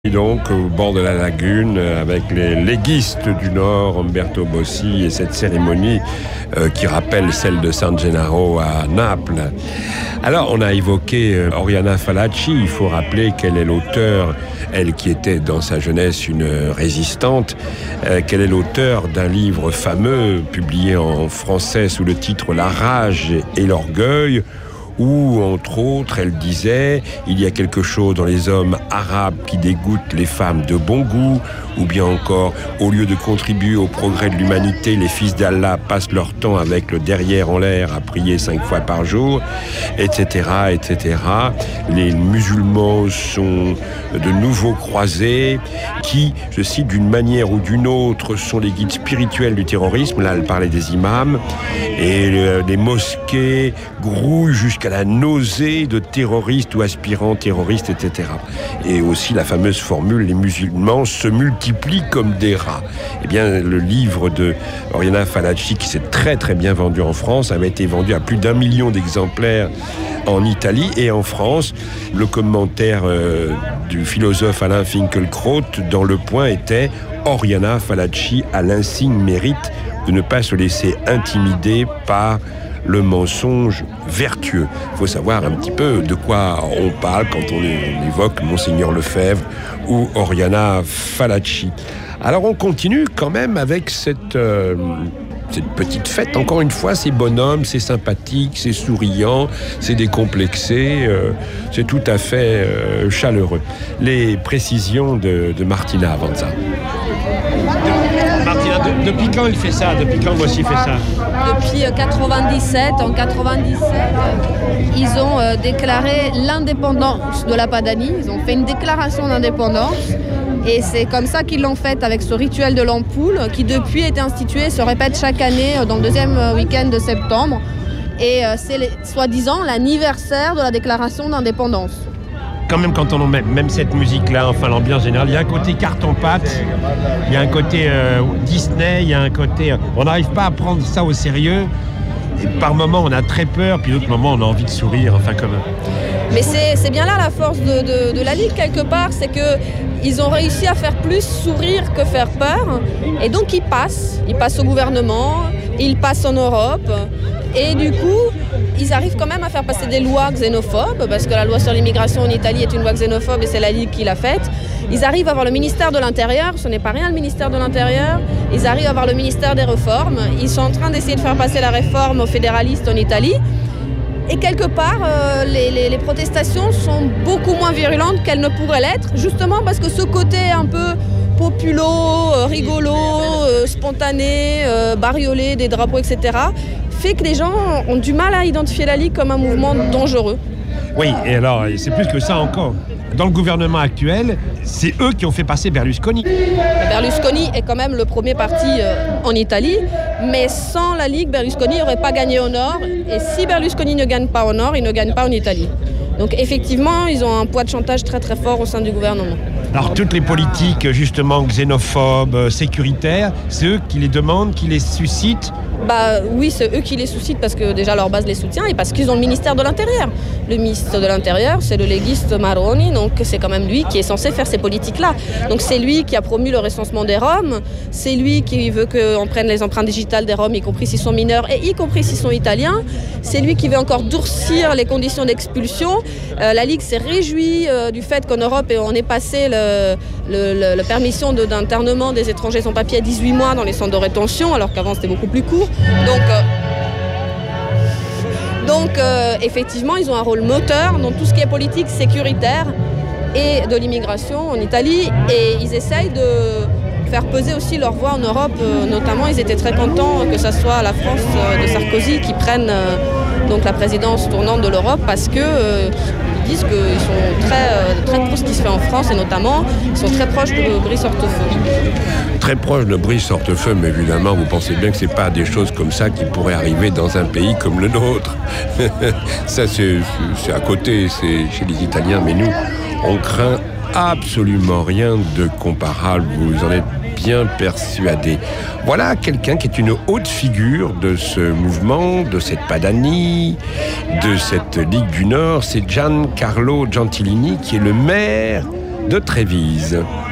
Et donc au bord de la lagune avec les légistes du Nord, Umberto Bossi, et cette cérémonie qui rappelle celle de San Gennaro à Naples. Alors on a évoqué Oriana Fallaci, il faut rappeler qu'elle est l'auteur, elle qui était dans sa jeunesse une résistante, qu'elle est l'auteur d'un livre fameux publié en français sous le titre La rage et l'orgueil, où, entre autres, elle disait « Il y a quelque chose dans les hommes arabes qui dégoûte les femmes de bon goût », ou bien encore « Au lieu de contribuer au progrès de l'humanité, les fils d'Allah passent leur temps avec le derrière en l'air à prier 5 fois par jour », etc., etc. Les musulmans sont de nouveaux croisés qui, je cite, d'une manière ou d'une autre, sont les guides spirituels du terrorisme. Là, elle parlait des imams. Et les mosquées grouillent jusqu'à la nausée de terroristes ou aspirants terroristes, etc. Et aussi la fameuse formule « Les musulmans se multiplient comme des rats ». Eh bien, le livre de Oriana Fallaci, qui s'est très très bien vendu en France, avait été vendu à plus d'1 million d'exemplaires en Italie et en France. Le commentaire du philosophe Alain Finkielkraut dans Le Point était « Oriana Fallaci a l'insigne mérite de ne pas se laisser intimider par le mensonge vertueux ». Il faut savoir un petit peu de quoi on parle quand on évoque Monseigneur Lefebvre ou Oriana Fallaci. Alors on continue quand même avec cette petite fête. Encore une fois, c'est bonhomme, c'est sympathique, c'est souriant, c'est décomplexé, c'est tout à fait chaleureux. Les précisions de Martina Avanza. Martina, depuis quand il fait ça? Depuis quand Bossi fait ça? Depuis 97. En 97, ils ont déclaré l'indépendance de la Padanie. Ils ont fait une déclaration d'indépendance. Et c'est comme ça qu'ils l'ont fait avec ce rituel de l'ampoule qui depuis a été institué, se répète chaque année dans le deuxième week-end de septembre. Et c'est soi-disant l'anniversaire de la déclaration d'indépendance. Quand même, quand on met même cette musique-là, enfin l'ambiance générale, il y a un côté carton-pâte, il y a un côté Disney, il y a un côté... on n'arrive pas à prendre ça au sérieux. Et par moments, on a très peur, puis d'autres moments, on a envie de sourire, enfin comme... Mais c'est bien là la force de la Ligue, quelque part, c'est qu'ils ont réussi à faire plus sourire que faire peur. Et donc ils passent au gouvernement, ils passent en Europe. Et du coup, ils arrivent quand même à faire passer des lois xénophobes, parce que la loi sur l'immigration en Italie est une loi xénophobe et c'est la Ligue qui l'a faite. Ils arrivent à avoir le ministère de l'Intérieur, ce n'est pas rien le ministère de l'Intérieur. Ils arrivent à avoir le ministère des Réformes. Ils sont en train d'essayer de faire passer la réforme aux fédéralistes en Italie. Et quelque part, les protestations sont beaucoup moins virulentes qu'elles ne pourraient l'être, justement parce que ce côté un peu populo, rigolo, spontané, bariolé, des drapeaux, etc., fait que les gens ont du mal à identifier la Ligue comme un mouvement dangereux. Oui, et alors, c'est plus que ça encore. Dans le gouvernement actuel, c'est eux qui ont fait passer Berlusconi. Berlusconi est quand même le premier parti en Italie, mais sans la Ligue, Berlusconi n'aurait pas gagné au Nord. Et si Berlusconi ne gagne pas au Nord, il ne gagne pas en Italie. Donc effectivement, ils ont un poids de chantage très très fort au sein du gouvernement. Alors toutes les politiques justement xénophobes, sécuritaires, c'est eux qui les demandent, qui les suscitent? Oui, c'est eux qui les suscitent parce que déjà leur base les soutient et parce qu'ils ont le ministère de l'Intérieur. Le ministre de l'Intérieur, c'est le légiste Maroni, donc c'est quand même lui qui est censé faire ces politiques-là. Donc c'est lui qui a promu le recensement des Roms, c'est lui qui veut qu'on prenne les empreintes digitales des Roms, y compris s'ils sont mineurs et y compris s'ils sont italiens. C'est lui qui veut encore durcir les conditions d'expulsion. La Ligue s'est réjouie du fait qu'en Europe, on ait passé la permission d'internement des étrangers sans papier à 18 mois dans les centres de rétention, alors qu'avant c'était beaucoup plus court. Donc effectivement, ils ont un rôle moteur dans tout ce qui est politique sécuritaire et de l'immigration en Italie. Et ils essayent de faire peser aussi leur voix en Europe. Notamment, ils étaient très contents que ce soit la France de Sarkozy qui prenne donc la présidence tournante de l'Europe parce que ils disent qu'ils sont très pour ce qui se fait en France et notamment ils sont très proches de Brice Hortefeux. Très proche de Brice Hortefeux, mais évidemment, vous pensez bien que c'est pas des choses comme ça qui pourraient arriver dans un pays comme le nôtre. Ça, c'est à côté, c'est chez les Italiens, mais nous, on craint absolument rien de comparable. Vous en êtes bien persuadé. Voilà quelqu'un qui est une haute figure de ce mouvement, de cette Padanie, de cette Ligue du Nord. C'est Giancarlo Gentilini, qui est le maire de Trévise.